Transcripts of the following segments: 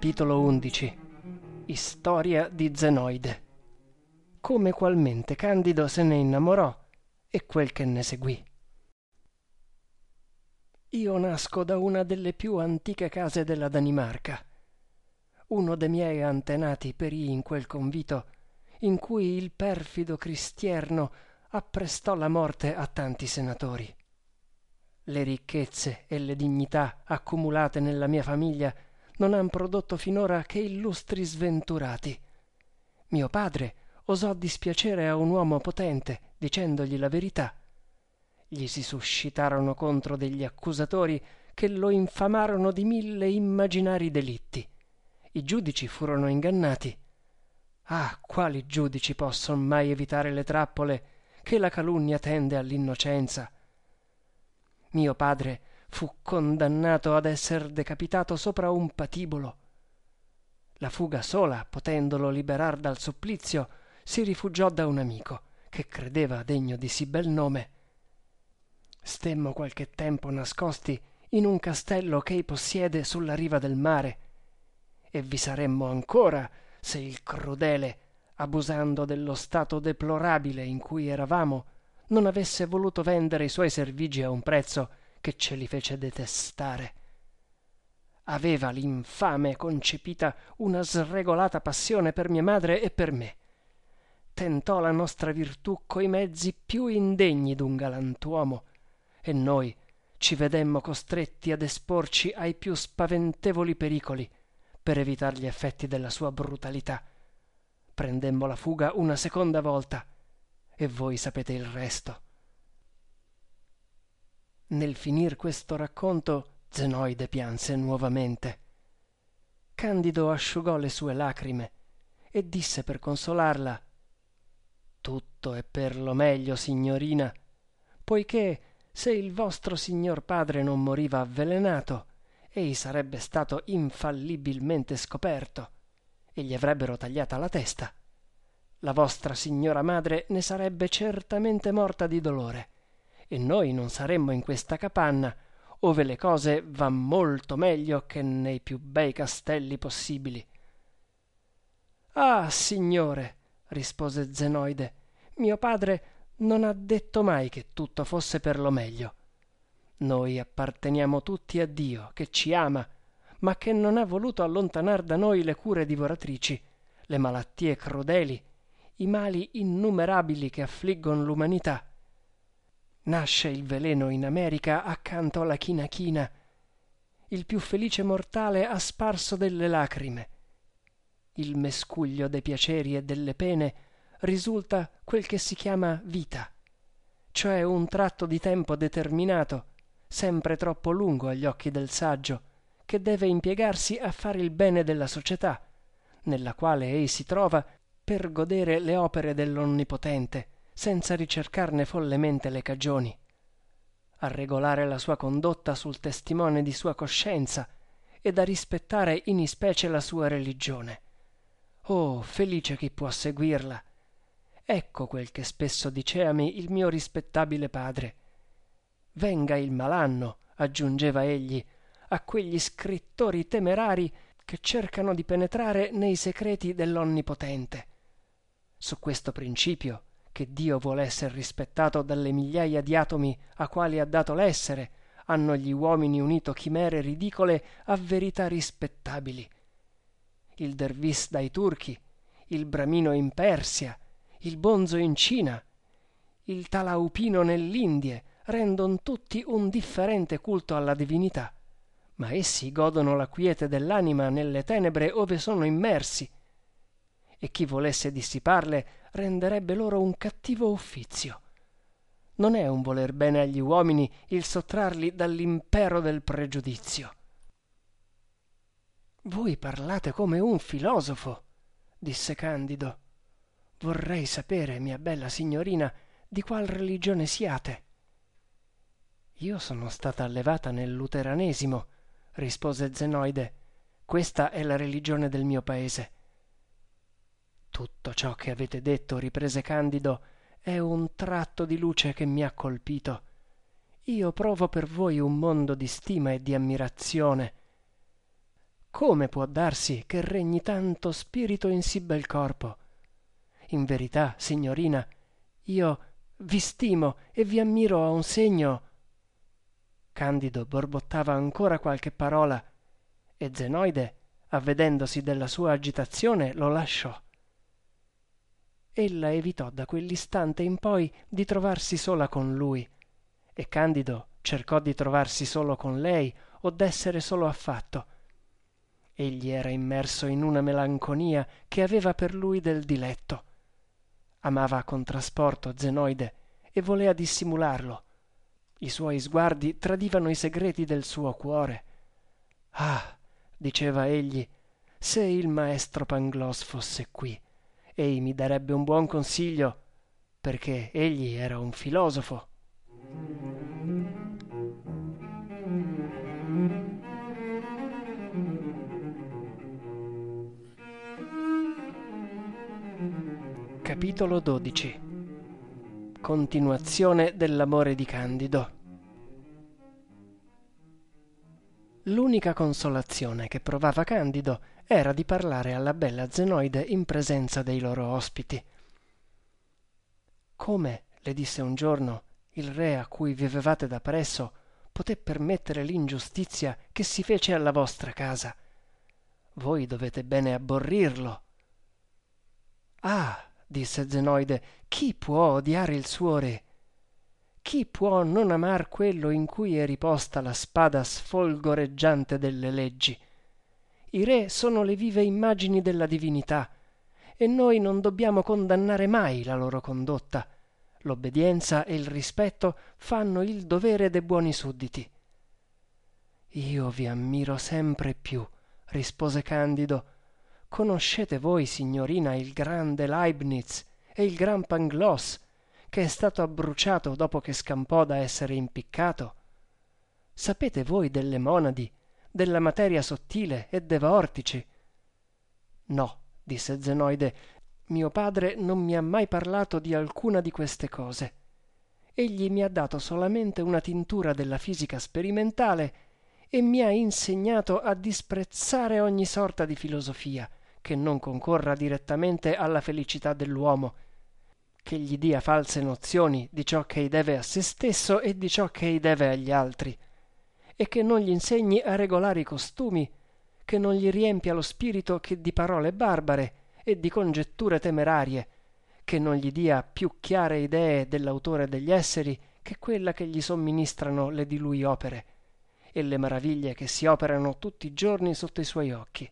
Capitolo 11. Storia di Zenoide. Come qualmente Candido se ne innamorò e quel che ne seguì. Io nasco da una delle più antiche case della Danimarca. Uno dei miei antenati perì in quel convito in cui il perfido Cristierno apprestò la morte a tanti senatori. Le ricchezze e le dignità accumulate nella mia famiglia non han prodotto finora che illustri sventurati. Mio padre osò dispiacere a un uomo potente dicendogli la verità. Gli si suscitarono contro degli accusatori che lo infamarono di 1000 immaginari delitti. I giudici furono ingannati. Ah, quali giudici posson mai evitare le trappole che la calunnia tende all'innocenza? Mio padre fu condannato ad esser decapitato sopra un patibolo. La fuga sola, potendolo liberar dal supplizio, si rifugiò da un amico, che credeva degno di sì bel nome. Stemmo qualche tempo nascosti in un castello ch'ei possiede sulla riva del mare, e vi saremmo ancora se il crudele, abusando dello stato deplorabile in cui eravamo, non avesse voluto vendere i suoi servigi a un prezzo che ce li fece detestare. Aveva l'infame concepita una sregolata passione per mia madre e per me. Tentò la nostra virtù coi mezzi più indegni d'un galantuomo, e noi ci vedemmo costretti ad esporci ai più spaventevoli pericoli per evitar gli effetti della sua brutalità. Prendemmo la fuga una seconda volta, e voi sapete il resto. Nel finir questo racconto, Zenoide pianse nuovamente. Candido asciugò le sue lacrime e disse per consolarla: «Tutto è per lo meglio, signorina, poiché se il vostro signor padre non moriva avvelenato, ei sarebbe stato infallibilmente scoperto e gli avrebbero tagliata la testa. La vostra signora madre ne sarebbe certamente morta di dolore, e noi non saremmo in questa capanna, ove le cose van molto meglio che nei più bei castelli possibili». «Ah, signore», rispose Zenoide, «mio padre non ha detto mai che tutto fosse per lo meglio. Noi apparteniamo tutti a Dio, che ci ama, ma che non ha voluto allontanar da noi le cure divoratrici, le malattie crudeli, i mali innumerabili che affliggon l'umanità. Nasce il veleno in America accanto alla chinachina. Il più felice mortale ha sparso delle lacrime. Il mescuglio dei piaceri e delle pene risulta quel che si chiama vita, cioè un tratto di tempo determinato, sempre troppo lungo agli occhi del saggio, che deve impiegarsi a fare il bene della società, nella quale ei si trova per godere le opere dell'Onnipotente, senza ricercarne follemente le cagioni, a regolare la sua condotta sul testimone di sua coscienza ed a rispettare in ispecie la sua religione. Oh, felice chi può seguirla! Ecco quel che spesso diceami il mio rispettabile padre. Venga il malanno, aggiungeva egli, a quegli scrittori temerari che cercano di penetrare nei secreti dell'Onnipotente. Su questo principio, che Dio vuole esser rispettato dalle migliaia di atomi a quali ha dato l'essere, hanno gli uomini unito chimere ridicole a verità rispettabili. Il dervis dai turchi, il bramino in Persia, il bonzo in Cina, il talaupino nell'Indie rendon tutti un differente culto alla divinità, ma essi godono la quiete dell'anima nelle tenebre ove sono immersi, e chi volesse dissiparle renderebbe loro un cattivo uffizio. Non è un voler bene agli uomini il sottrarli dall'impero del pregiudizio». «Voi parlate come un filosofo», disse Candido. «Vorrei sapere, mia bella signorina, di qual religione siate». «Io sono stata allevata nel luteranesimo», rispose Zenoide. «Questa è la religione del mio paese». «Tutto ciò che avete detto», riprese Candido, «è un tratto di luce che mi ha colpito. Io provo per voi un mondo di stima e di ammirazione. come può darsi che regni tanto spirito in sì bel corpo? In verità, signorina, io vi stimo e vi ammiro a un segno. Candido borbottava ancora qualche parola e Zenoide, avvedendosi della sua agitazione, lo lasciò. Ella evitò da quell'istante in poi di trovarsi sola con lui, e Candido cercò di trovarsi solo con lei o d'essere solo affatto. Egli era immerso in una melanconia che aveva per lui del diletto. Amava con trasporto Zenoide e volea dissimularlo. I suoi sguardi tradivano i segreti del suo cuore. Ah, diceva egli, se il maestro Pangloss fosse qui, ei mi darebbe un buon consiglio, perché egli era un filosofo. Capitolo 12. Continuazione dell'amore di Candido. L'unica consolazione che provava Candido era di parlare alla bella Zenoide in presenza dei loro ospiti. Come, le disse un giorno, il re a cui vivevate da presso poté permettere l'ingiustizia che si fece alla vostra casa? Voi dovete bene abborrirlo. Ah, disse Zenoide, chi può odiare il suo re? Chi può non amar quello in cui è riposta la spada sfolgoreggiante delle leggi? I re sono le vive immagini della divinità, e noi non dobbiamo condannare mai la loro condotta. L'obbedienza e il rispetto fanno il dovere dei buoni sudditi. Io vi ammiro sempre più, rispose Candido. Conoscete voi, signorina, il grande Leibniz e il gran Pangloss, che è stato abbruciato dopo che scampò da essere impiccato? Sapete voi delle monadi, della materia sottile e dei vortici? No, disse Zenoide, mio padre non mi ha mai parlato di alcuna di queste cose. Egli mi ha dato solamente una tintura della fisica sperimentale e mi ha insegnato a disprezzare ogni sorta di filosofia che non concorra direttamente alla felicità dell'uomo, che gli dia false nozioni di ciò che ei deve a se stesso e di ciò che ei deve agli altri, e che non gli insegni a regolare i costumi, che non gli riempia lo spirito che di parole barbare e di congetture temerarie, che non gli dia più chiare idee dell'autore degli esseri che quella che gli somministrano le di lui opere e le maraviglie che si operano tutti i giorni sotto i suoi occhi.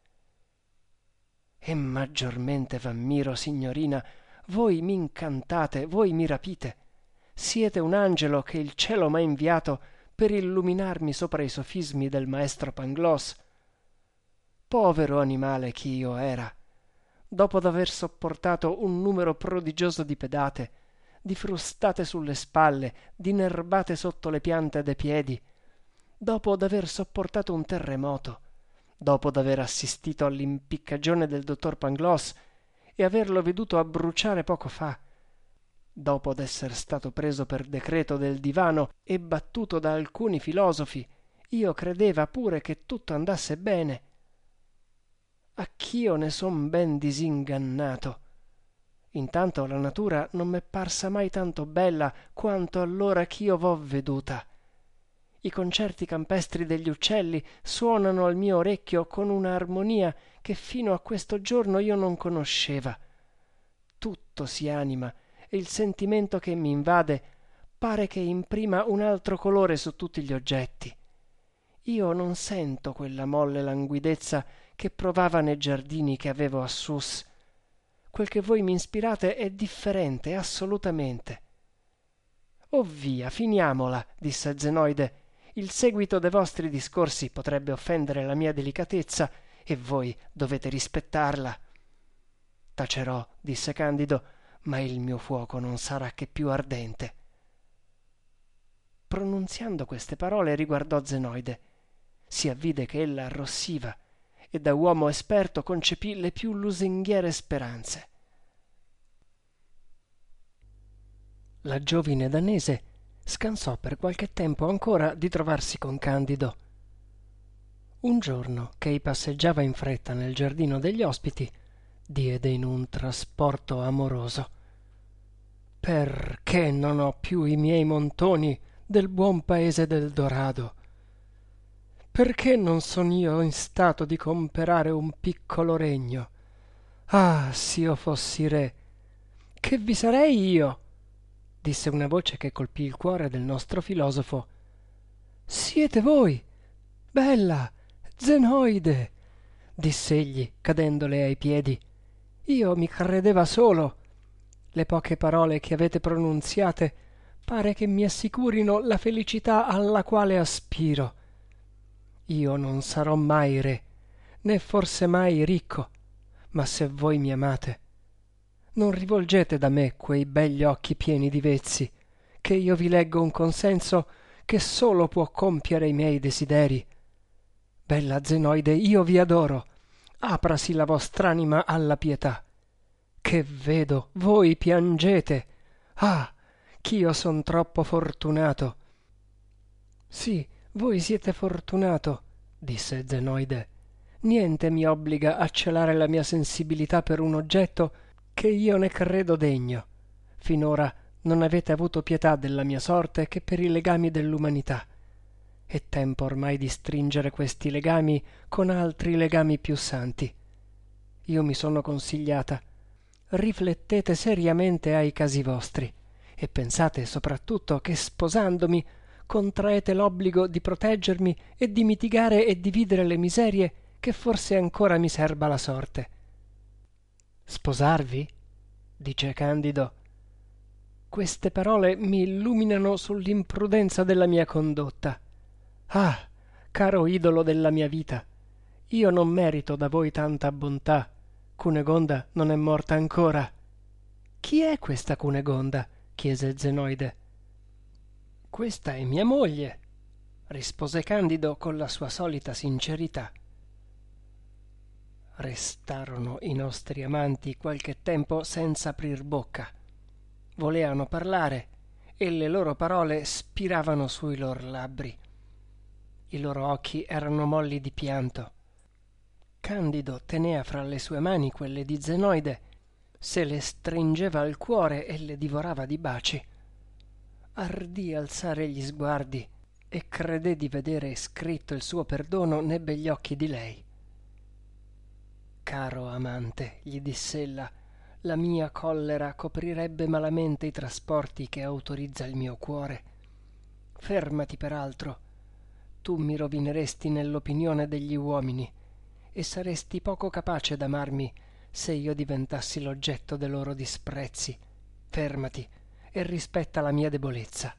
E maggiormente v'ammiro, signorina, voi mi incantate, voi mi rapite. Siete un angelo che il cielo m'ha inviato per illuminarmi sopra i sofismi del maestro Pangloss. Povero animale ch'io era! Dopo d'aver sopportato un numero prodigioso di pedate, di frustate sulle spalle, di nerbate sotto le piante dei piedi, dopo d'aver sopportato un terremoto, dopo d'aver assistito all'impiccagione del dottor Pangloss e averlo veduto abbruciare poco fa, dopo d'esser stato preso per decreto del divano e battuto da alcuni filosofi, io credeva pure che tutto andasse bene. Anch'io ne son ben disingannato. Intanto la natura non m'è parsa mai tanto bella quanto allora ch'io v'ho veduta. I concerti campestri degli uccelli suonano al mio orecchio con una armonia che fino a questo giorno io non conosceva. Tutto si anima e il sentimento che mi invade pare che imprima un altro colore su tutti gli oggetti. Io non sento quella molle languidezza che provava nei giardini che avevo a Sus. Quel che voi mi ispirate è differente, assolutamente. Oh via, finiamola, disse Zenoide. Il seguito dei vostri discorsi potrebbe offendere la mia delicatezza e voi dovete rispettarla. Tacerò, disse Candido, ma il mio fuoco non sarà che più ardente. Pronunziando queste parole riguardò Zenoide. Si avvide che ella arrossiva e da uomo esperto concepì le più lusinghiere speranze. La giovine danese scansò per qualche tempo ancora di trovarsi con Candido. Un giorno che passeggiava in fretta nel giardino degli ospiti, diede in un trasporto amoroso: perché non ho più i miei montoni del buon paese del Dorado? Perché non son io in stato di comperare un piccolo regno? Ah, s'io fossi re, che vi sarei io? Disse una voce che colpì il cuore del nostro filosofo. Siete voi, bella Zenoide, diss'egli, cadendole ai piedi. Io mi credeva solo. Le poche parole che avete pronunziate pare che mi assicurino la felicità alla quale aspiro. Io non sarò mai re, né forse mai ricco, ma se voi mi amate, non rivolgete da me quei begli occhi pieni di vezzi, che io vi leggo un consenso che solo può compiere i miei desideri. Bella Zenoide, io vi adoro. Aprasi la vostr'anima alla pietà. Che vedo, voi piangete. Ah, ch'io son troppo fortunato. Sì, voi siete fortunato, disse Zenoide. Niente mi obbliga a celare la mia sensibilità per un oggetto che io ne credo degno. Finora non avete avuto pietà della mia sorte che per i legami dell'umanità. È tempo ormai di stringere questi legami con altri legami più santi. Io mi sono consigliata: riflettete seriamente ai casi vostri e pensate soprattutto che sposandomi contraete l'obbligo di proteggermi e di mitigare e dividere le miserie che forse ancora mi serba la sorte. Sposarvi? Dice Candido. Queste parole mi illuminano sull'imprudenza della mia condotta. Ah, caro idolo della mia vita, io non merito da voi tanta bontà. Cunegonda non è morta ancora. Chi è questa Cunegonda? Chiese Zenoide. Questa è mia moglie, rispose Candido con la sua solita sincerità. Restarono i nostri amanti qualche tempo senza aprir bocca. Voleano parlare e le loro parole spiravano sui lor labbri. I loro occhi erano molli di pianto. Candido tenea fra le sue mani quelle di Zenoide, se le stringeva al cuore e le divorava di baci. Ardì alzare gli sguardi e credé di vedere scritto il suo perdono nei begli occhi di lei. Caro amante, gli diss'ella, la mia collera coprirebbe malamente i trasporti che autorizza il mio cuore. Fermati peraltro. Tu mi rovineresti nell'opinione degli uomini e saresti poco capace d'amarmi se io diventassi l'oggetto dei loro disprezzi. Fermati e rispetta la mia debolezza.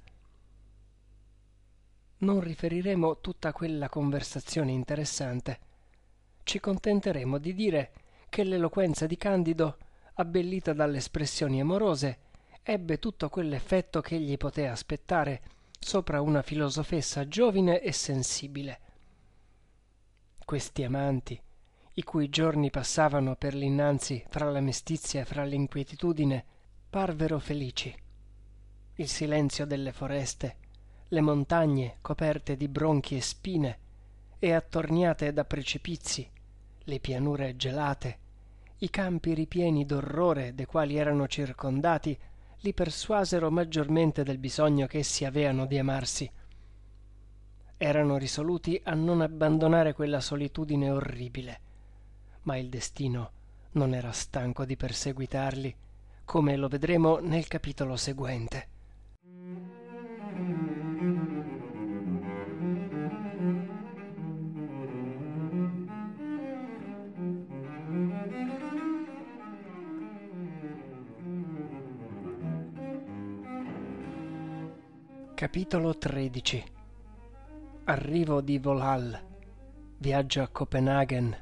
Non riferiremo tutta quella conversazione interessante. Ci contenteremo di dire che l'eloquenza di Candido, abbellita dalle espressioni amorose, ebbe tutto quell'effetto che egli poté aspettare sopra una filosofessa giovine e sensibile. Questi amanti, i cui giorni passavano per l'innanzi fra la mestizia e fra l'inquietudine, parvero felici. Il silenzio delle foreste, le montagne coperte di bronchi e spine e attorniate da precipizi, le pianure gelate, i campi ripieni d'orrore de quali erano circondati, li persuasero maggiormente del bisogno che essi aveano di amarsi. Erano risoluti a non abbandonare quella solitudine orribile, ma il destino non era stanco di perseguitarli, come lo vedremo nel capitolo seguente. Capitolo 13. Arrivo di Valhall. Viaggio a Copenaghen.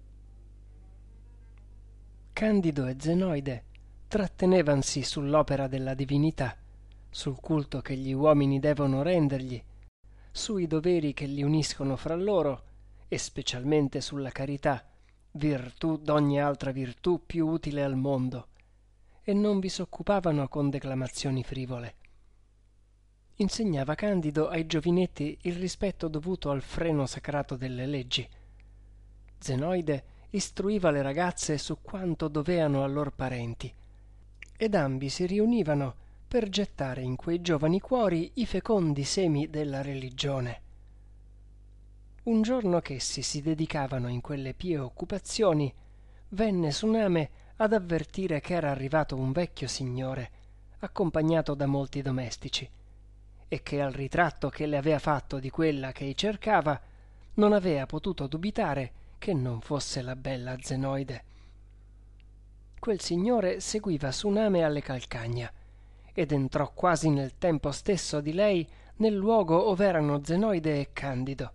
Candido e Zenoide trattenevansi sull'opera della divinità, sul culto che gli uomini devono rendergli, sui doveri che li uniscono fra loro e specialmente sulla carità, virtù d'ogni altra virtù più utile al mondo, e non vi s'occupavano con declamazioni frivole. insegnava Candido ai giovinetti il rispetto dovuto al freno sacrato delle leggi. Zenoide istruiva le ragazze su quanto doveano a lor parenti, ed ambi si riunivano per gettare in quei giovani cuori i fecondi semi della religione. Un giorno ch'essi si dedicavano in quelle pie occupazioni, venne Suname ad avvertire che era arrivato un vecchio signore, accompagnato da molti domestici, e che al ritratto che le avea fatto di quella che ei cercava non avea potuto dubitare che non fosse la bella Zenoide. Quel signore seguiva Suname alle calcagna ed entrò quasi nel tempo stesso di lei nel luogo ov'erano Zenoide e Candido.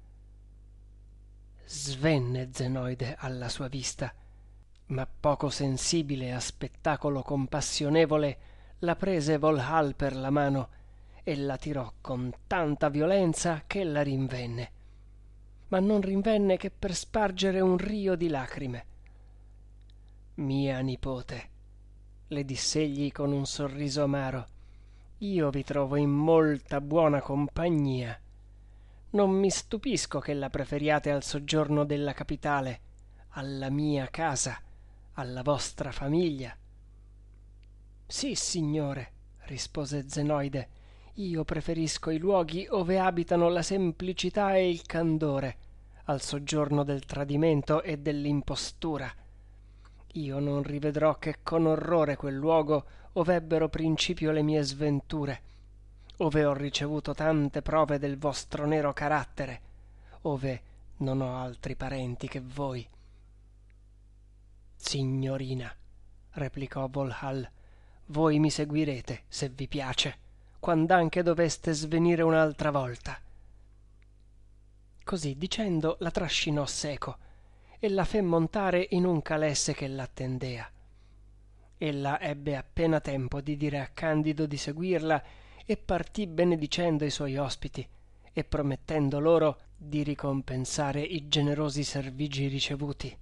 Svenne Zenoide alla sua vista, ma poco sensibile a spettacolo compassionevole la prese Volhal per la mano e la tirò con tanta violenza che la rinvenne, ma non rinvenne che per spargere un rio di lacrime. «Mia nipote», le diss'egli con un sorriso amaro, «io vi trovo in molta buona compagnia. Non mi stupisco che la preferiate al soggiorno della capitale, alla mia casa, alla vostra famiglia». «Sì, signore», rispose Zenoide, «io preferisco i luoghi ove abitano la semplicità e il candore, al soggiorno del tradimento e dell'impostura. Io non rivedrò che con orrore quel luogo ove ebbero principio le mie sventure, ove ho ricevuto tante prove del vostro nero carattere, ove non ho altri parenti che voi». «Signorina», replicò Volhal, «voi mi seguirete, se vi piace, quand'anche doveste svenire un'altra volta». Così dicendo la trascinò seco e la fe montare in un calesse che l'attendea. Ella ebbe appena tempo di dire a Candido di seguirla e partì benedicendo i suoi ospiti e promettendo loro di ricompensare i generosi servigi ricevuti.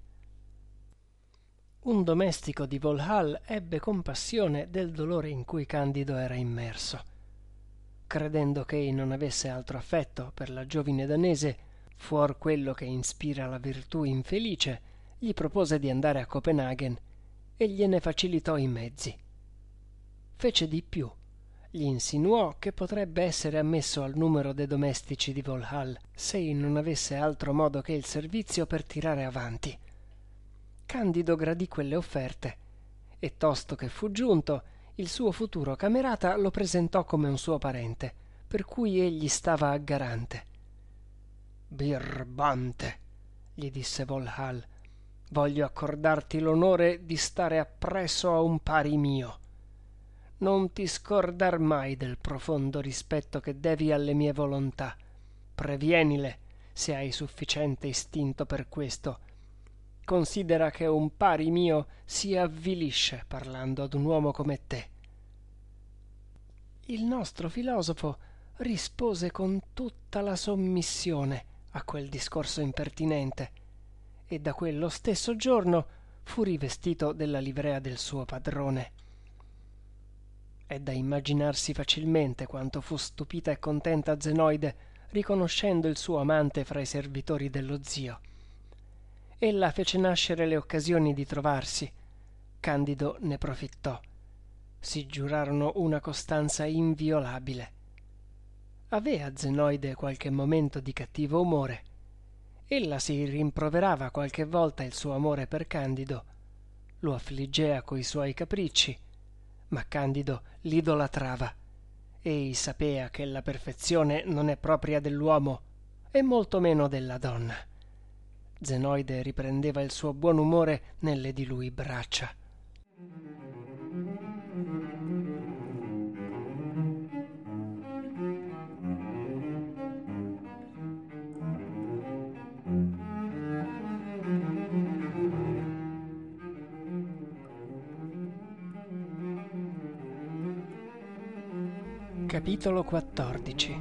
Un domestico di Volhal ebbe compassione del dolore in cui Candido era immerso. Credendo che ei non avesse altro affetto per la giovine danese fuor quello che ispira la virtù infelice, gli propose di andare a Copenaghen e gliene facilitò i mezzi. Fece di più, gli insinuò che potrebbe essere ammesso al numero dei domestici di Volhal se ei non avesse altro modo che il servizio per tirare avanti. Candido gradì quelle offerte e, tosto che fu giunto, il suo futuro camerata lo presentò come un suo parente, per cui egli stava a garante. «Birbante», gli disse Volhal, «voglio accordarti l'onore di stare appresso a un pari mio. Non ti scordar mai del profondo rispetto che devi alle mie volontà. Previenile, se hai sufficiente istinto per questo. Considera che un pari mio si avvilisce parlando ad un uomo come te». Il nostro filosofo rispose con tutta la sommissione a quel discorso impertinente e da quello stesso giorno fu rivestito della livrea del suo padrone. È da immaginarsi facilmente quanto fu stupita e contenta Zenoide riconoscendo il suo amante fra i servitori dello zio. Ella fece nascere le occasioni di trovarsi. Candido ne profittò. Si giurarono una costanza inviolabile. Avea Zenoide qualche momento di cattivo umore. Ella si rimproverava qualche volta il suo amore per Candido, lo affliggea coi suoi capricci, ma Candido l'idolatrava. Ei sapea che la perfezione non è propria dell'uomo e molto meno della donna. Zenoide riprendeva il suo buon umore nelle di lui braccia. Capitolo 14.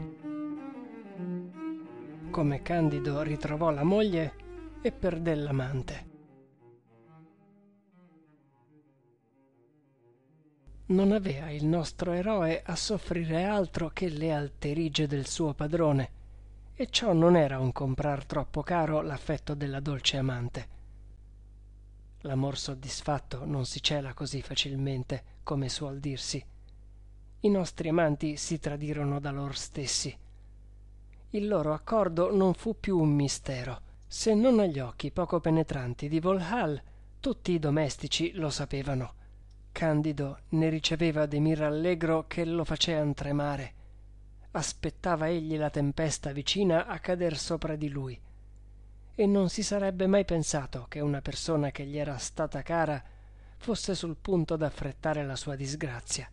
Come Candido ritrovò la moglie e perdé l'amante. non avea il nostro eroe a soffrire altro che le alterigie del suo padrone, e ciò non era un comprar troppo caro l'affetto della dolce amante. L'amor soddisfatto non si cela così facilmente, come suol dirsi. I nostri amanti si tradirono da lor stessi. Il loro accordo non fu più un mistero. Se non agli occhi poco penetranti di Volhal, tutti i domestici lo sapevano. Candido ne riceveva de mir allegro che lo facean tremare. Aspettava egli la tempesta vicina a cader sopra di lui, e non si sarebbe mai pensato che una persona che gli era stata cara fosse sul punto d'affrettare la sua disgrazia.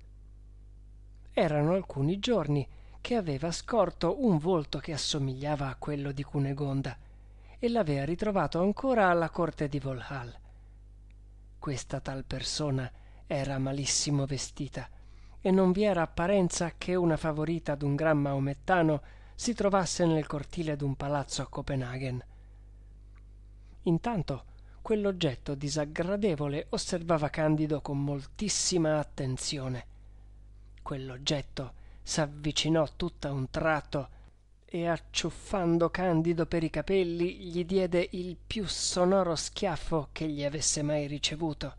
Erano alcuni giorni che aveva scorto un volto che assomigliava a quello di Cunegonda e l'avea ritrovato ancora alla corte di Volhal. Questa tal persona era malissimo vestita e non vi era apparenza che una favorita d'un gran maomettano si trovasse nel cortile d'un palazzo a Copenaghen. Intanto quell'oggetto disaggradevole osservava Candido con moltissima attenzione. Quell'oggetto s'avvicinò tutt'a un tratto e, acciuffando Candido per i capelli, gli diede il più sonoro schiaffo che gli avesse mai ricevuto.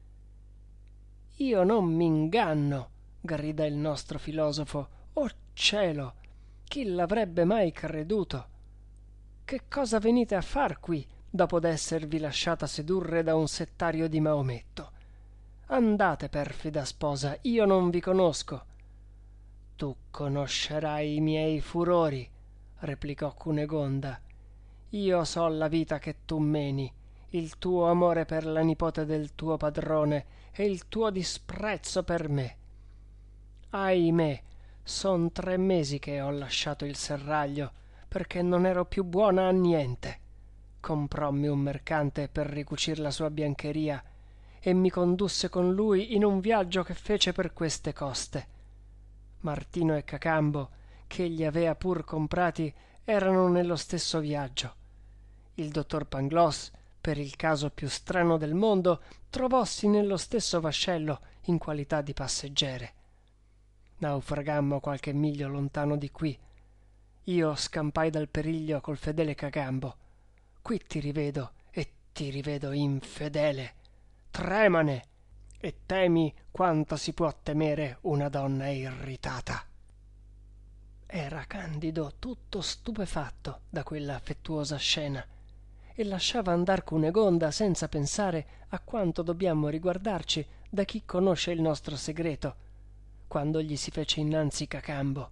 «Io non m'inganno», grida il nostro filosofo. «Oh cielo! Chi l'avrebbe mai creduto? Che cosa venite a far qui, dopo d'esservi lasciata sedurre da un settario di Maometto? Andate, perfida sposa, io non vi conosco». «Tu conoscerai i miei furori», replicò Cunegonda. «Io so la vita che tu meni, il tuo amore per la nipote del tuo padrone e il tuo disprezzo per me. Ahimè, son 3 mesi che ho lasciato il serraglio, perché non ero più buona a niente. Comprommi un mercante per ricucir la sua biancheria e mi condusse con lui in un viaggio che fece per queste coste. Martino e Cacambo, che gli avea pur comprati, erano nello stesso viaggio. Il dottor Pangloss, per il caso più strano del mondo, trovossi nello stesso vascello in qualità di passeggere. Naufragammo qualche miglio lontano di qui. Io scampai dal periglio col fedele Cacambo. Qui ti rivedo, e ti rivedo infedele. Tremane e temi quanto si può temere una donna irritata». Era Candido tutto stupefatto da quella affettuosa scena e lasciava andar Cunegonda senza pensare a quanto dobbiamo riguardarci da chi conosce il nostro segreto, quando gli si fece innanzi Cacambo.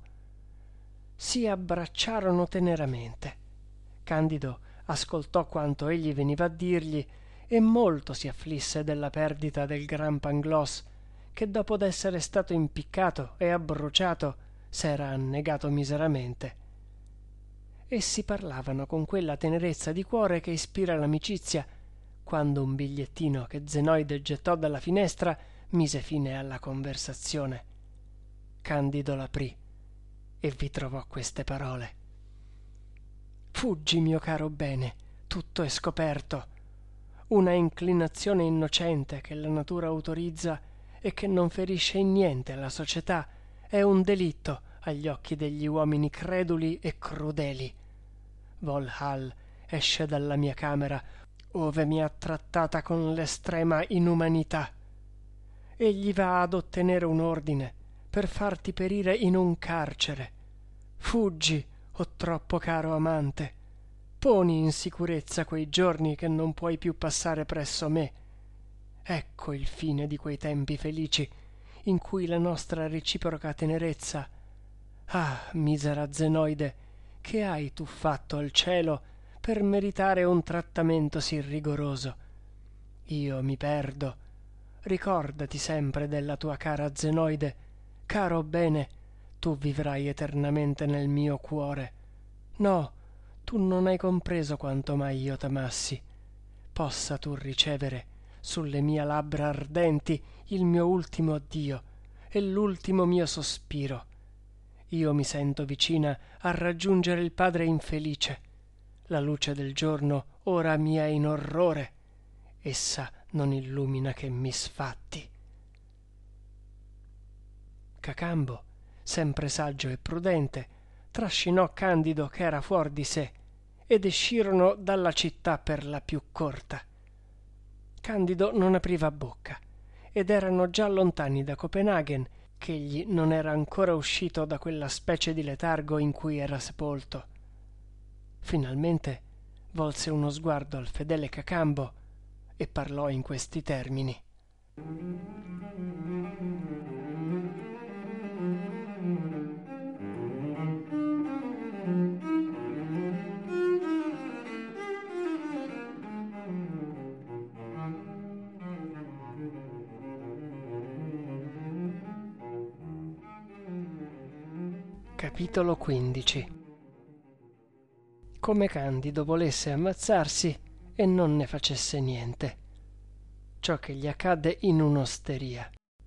Si abbracciarono teneramente. Candido ascoltò quanto egli veniva a dirgli e molto si afflisse della perdita del gran Pangloss, che dopo d'essere stato impiccato e abbruciato s'era annegato miseramente. Essi parlavano con quella tenerezza di cuore che ispira l'amicizia, quando un bigliettino che Zenoide gettò dalla finestra mise fine alla conversazione. Candido l'aprì e vi trovò queste parole: «Fuggi, mio caro bene, tutto è scoperto. Una inclinazione innocente che la natura autorizza e che non ferisce in niente la società è un delitto agli occhi degli uomini creduli e crudeli. Volhal esce dalla mia camera, ove mi ha trattata con l'estrema inumanità. Egli va ad ottenere un ordine per farti perire in un carcere. Fuggi, o troppo caro amante, poni in sicurezza quei giorni che non puoi più passare presso me. Ecco il fine di quei tempi felici in cui la nostra reciproca tenerezza... Ah, misera Zenoide, che hai tu fatto al cielo per meritare un trattamento sì rigoroso? Io mi perdo. Ricordati sempre della tua cara Zenoide. Caro bene, tu vivrai eternamente nel mio cuore. No, tu non hai compreso quanto mai io t'amassi. Possa tu ricevere sulle mie labbra ardenti il mio ultimo addio e l'ultimo mio sospiro. Io mi sento vicina a raggiungere il padre infelice. La luce del giorno ora mi è in orrore. Essa non illumina che misfatti. Cacambo, sempre saggio e prudente, trascinò Candido che era fuor di sé ed escirono dalla città per la più corta. Candido non apriva bocca ed erano già lontani da Copenaghen ch'egli non era ancora uscito da quella specie di letargo in cui era sepolto. Finalmente volse uno sguardo al fedele Cacambo e parlò in questi termini. Capitolo 15. Come Candido volesse ammazzarsi e non ne facesse niente. Ciò che gli accadde in un'osteria.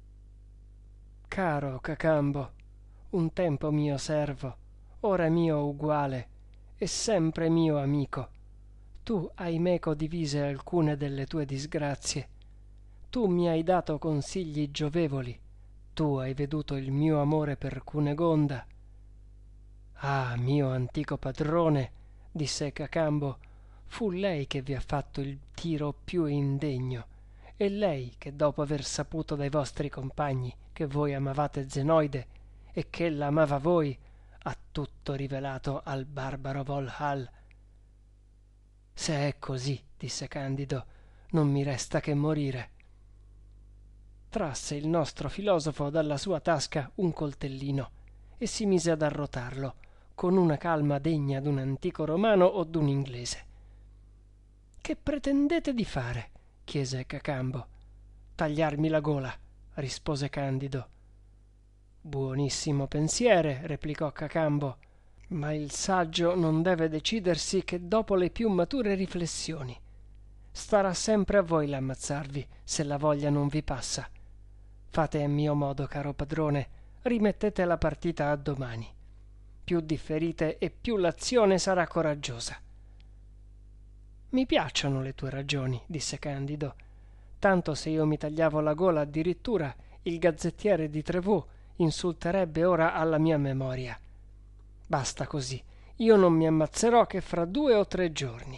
Caro Cacambo, un tempo mio servo, ora mio uguale e sempre mio amico, tu hai meco divise alcune delle tue disgrazie. Tu mi hai dato consigli giovevoli, tu hai veduto il mio amore per Cunegonda. Ah, mio antico padrone, disse Cacambo, fu lei che vi ha fatto il tiro più indegno, e lei che dopo aver saputo dai vostri compagni che voi amavate Zenoide e ch'ella amava voi, ha tutto rivelato al barbaro Volhal. Se è così, disse Candido, non mi resta che morire. Trasse il nostro filosofo dalla sua tasca un coltellino e si mise ad arrotarlo con una calma degna d'un antico romano o d'un inglese. Che pretendete di fare? Chiese Cacambo. Tagliarmi la gola, rispose Candido. Buonissimo pensiere, replicò Cacambo, ma il saggio non deve decidersi che dopo le più mature riflessioni. Starà sempre a voi l'ammazzarvi, se la voglia non vi passa. Fate a mio modo, caro padrone, rimettete la partita a domani. Più differite e più l'azione sarà coraggiosa. Mi piacciono le tue ragioni, disse Candido. Tanto se io mi tagliavo la gola addirittura, il gazzettiere di Trevoux insulterebbe ora alla mia memoria. Basta così, io non mi ammazzerò che fra 2 o 3 giorni.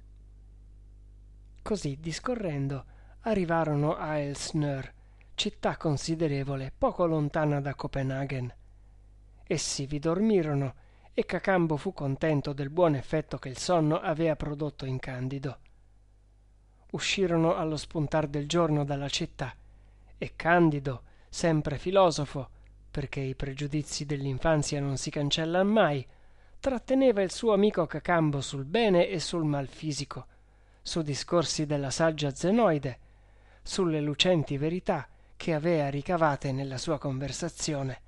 Così discorrendo arrivarono a Elsnør, città considerevole, poco lontana da Copenaghen. Essi vi dormirono e Cacambo fu contento del buon effetto che il sonno avea prodotto in Candido. Uscirono allo spuntar del giorno dalla città e Candido, sempre filosofo, perché i pregiudizi dell'infanzia non si cancellan mai, tratteneva il suo amico Cacambo sul bene e sul mal fisico, su discorsi della saggia Zenoide, sulle lucenti verità che avea ricavate nella sua conversazione.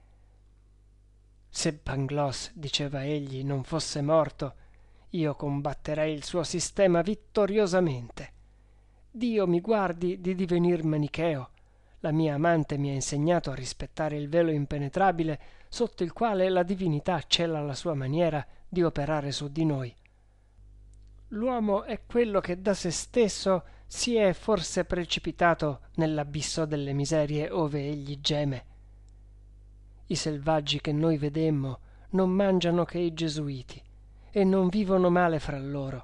Se Pangloss, diceva egli, non fosse morto, io combatterei il suo sistema vittoriosamente. Dio mi guardi di divenir manicheo. La mia amante mi ha insegnato a rispettare il velo impenetrabile sotto il quale la divinità cela la sua maniera di operare su di noi. L'uomo è quello che da se stesso si è forse precipitato nell'abisso delle miserie ove egli geme. I selvaggi che noi vedemmo non mangiano che i gesuiti e non vivono male fra loro.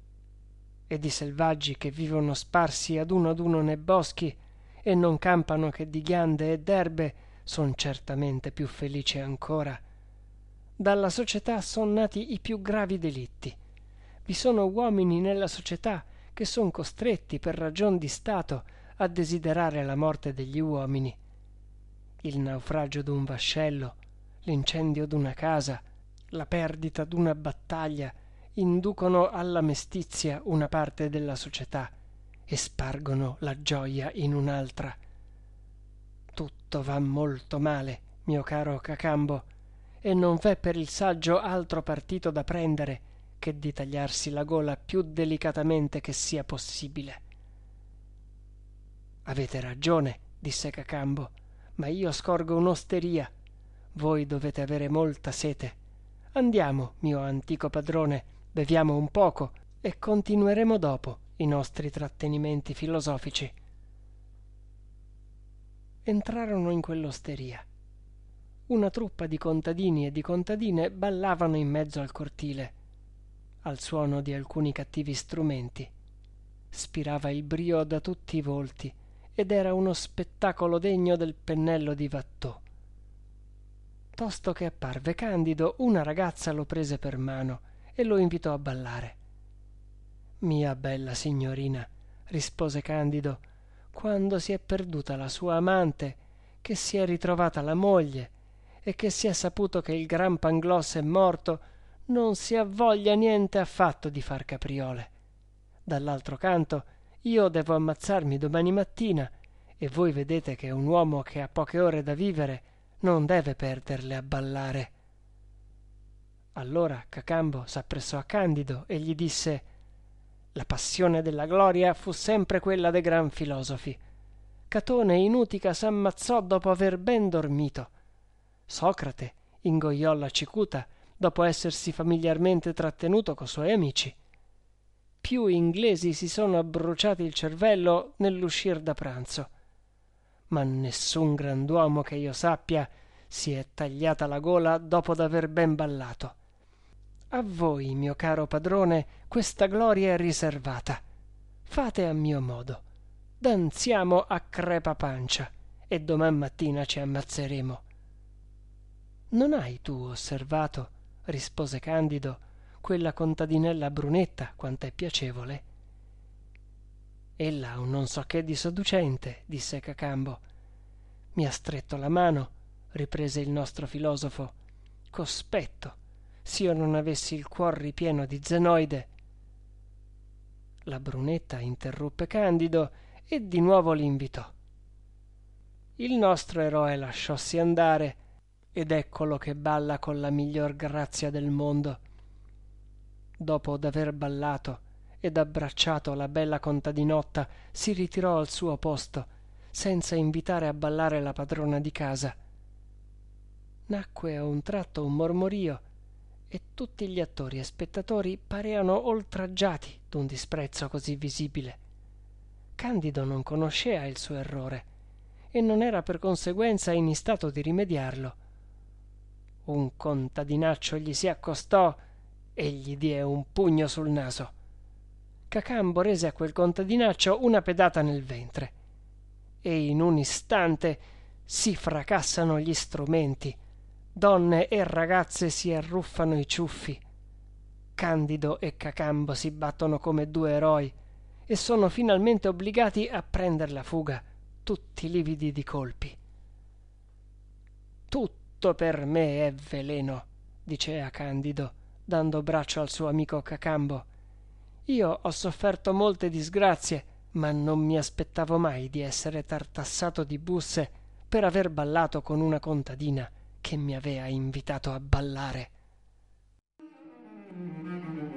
Ed i selvaggi che vivono sparsi ad uno nei boschi e non campano che di ghiande e d'erbe son certamente più felici ancora. Dalla società son nati i più gravi delitti. Vi sono uomini nella società che son costretti per ragion di stato a desiderare la morte degli uomini. Il naufragio d'un vascello, l'incendio d'una casa, la perdita d'una battaglia inducono alla mestizia una parte della società e spargono la gioia in un'altra. Tutto va molto male, mio caro Cacambo, e non v'è per il saggio altro partito da prendere che di tagliarsi la gola più delicatamente che sia possibile. Avete ragione, disse Cacambo, ma io scorgo un'osteria. Voi dovete avere molta sete. Andiamo, mio antico padrone, beviamo un poco e continueremo dopo i nostri trattenimenti filosofici. Entrarono in quell'osteria. una truppa di contadini e di contadine ballavano in mezzo al cortile, al suono di alcuni cattivi strumenti. Spirava il brio da tutti i volti ed era uno spettacolo degno del pennello di Watteau. Tosto che apparve Candido, una ragazza lo prese per mano e lo invitò a ballare. «Mia bella signorina», rispose Candido, «quando si è perduta la sua amante, che si è ritrovata la moglie e che si è saputo che il gran Pangloss è morto, non si ha voglia niente affatto di far capriole. Dall'altro canto, io devo ammazzarmi domani mattina e voi vedete che un uomo che ha poche ore da vivere non deve perderle a ballare». Allora Cacambo s'appressò a Candido e gli disse: «La passione della gloria fu sempre quella dei gran filosofi. Catone in Utica s'ammazzò dopo aver ben dormito. Socrate ingoiò la cicuta dopo essersi familiarmente trattenuto co' suoi amici. Più inglesi si sono abbruciati il cervello nell'uscir da pranzo. Ma nessun grand'uomo che io sappia si è tagliata la gola dopo d'aver ben ballato. A voi, mio caro padrone, questa gloria è riservata. Fate a mio modo. Danziamo a crepapancia e doman mattina ci ammazzeremo». «Non hai tu osservato», rispose Candido, «quella contadinella brunetta quant'è piacevole?» «Ella ha un non so che di seducente», disse Cacambo. «Mi ha stretto la mano», riprese il nostro filosofo, «cospetto, s'io non avessi il cuor ripieno di Zenoide». La brunetta interruppe Candido e di nuovo l'invitò. Il nostro eroe lasciossi andare ed eccolo che balla con la miglior grazia del mondo. Dopo d'aver ballato ed abbracciato la bella contadinotta, si ritirò al suo posto, senza invitare a ballare la padrona di casa. Nacque a un tratto un mormorio e tutti gli attori e spettatori pareano oltraggiati d'un disprezzo così visibile. Candido non conoscea il suo errore e non era per conseguenza in istato di rimediarlo. Un contadinaccio gli si accostò e gli diè un pugno sul naso. Cacambo rese a quel contadinaccio una pedata nel ventre e in un istante si fracassano gli strumenti, donne e ragazze si arruffano i ciuffi. Candido e Cacambo si battono come due eroi e sono finalmente obbligati a prender la fuga, tutti lividi di colpi. «Tutto per me è veleno», dicea Candido, dando braccio al suo amico Cacambo. «Io ho sofferto molte disgrazie, ma non mi aspettavo mai di essere tartassato di busse per aver ballato con una contadina che mi avea invitato a ballare».